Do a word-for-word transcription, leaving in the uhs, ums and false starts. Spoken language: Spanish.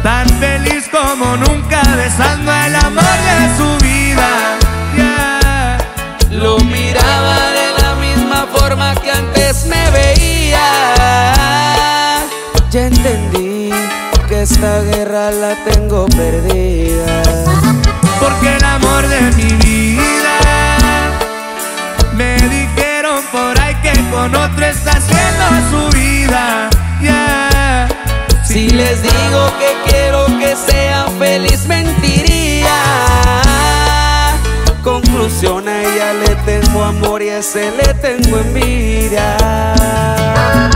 tan feliz como nunca, besando el amor de su vida. Yeah. Lo miraba de la misma forma que antes me veía. Ya entendí que esta guerra la tengo perdida, porque el amor de mi vida, me dijeron por ahí que con otro está haciendo su vida. Yeah. Si les digo que quiero que sean feliz, mentiría. Conclusión, a ella le tengo amor y a ese le tengo envidia.